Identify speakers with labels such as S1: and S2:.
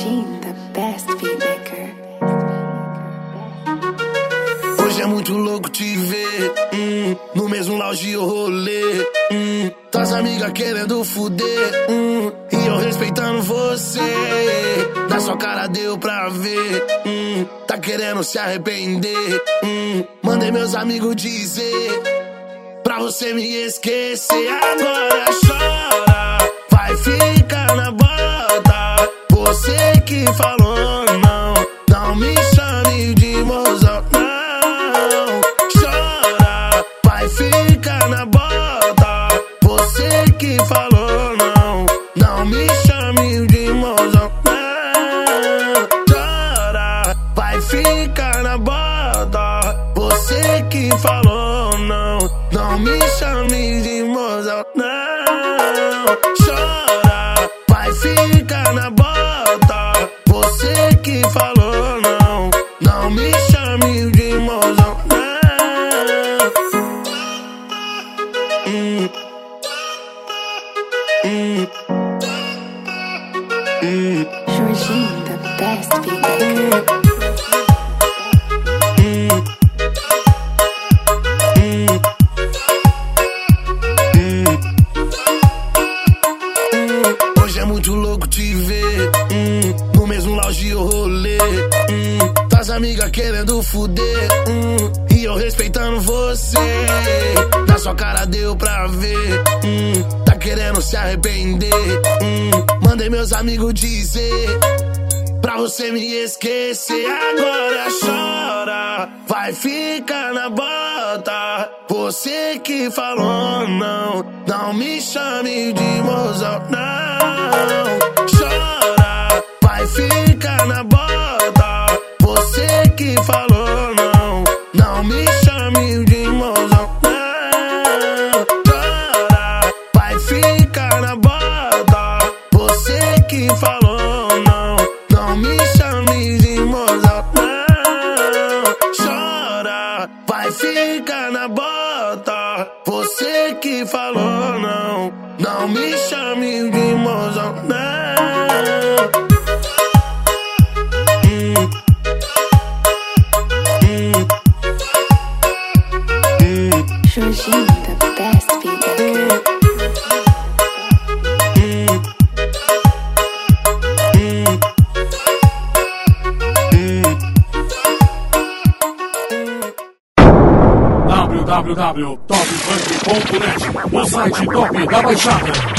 S1: Jorginho, the best beatmaker.
S2: Hoje é muito louco te ver, no mesmo lounge ou rolê, tuas amigas querendo fuder, e eu respeitando você. Na sua cara deu pra ver, tá querendo se arrepender. Mandei meus amigos dizer pra você me esquecer. Agora chora, vai ficar na bota. Você que falou não, não me chame de mozão, não. Chora, vai ficar na bota. Você que falou não, não me chame de mozão, não. Chora, vai ficar na bota. Você que falou não, não me chame de mozão, não. Chora, vai ficar na bota. Você que falou não, não me chame de mozão, não.
S1: Jorginho, the best beatmaker.
S2: Hoje é muito louco te ver, no mesmo lounge ou rolê, tuas amigas querendo fuder, e eu respeitando você. Na sua cara deu pra ver, tá querendo se arrepender. Mandei meus amigos dizer pra você me esquecer. Agora chora, vai ficar na bota. Você que falou não, não me chame de mozão, não. Chora, vai ficar na bota. Você que falou não, não me chame de mozão, não. Chora, vai ficar na bota. Você que falou não, não me chame de mozão, não. Chora, vai ficar na bota. Você que falou não, não me chame de mozão, não.
S1: Jorginho, the best beatmaker.
S3: www.topfunk.net, o site top da Baixada.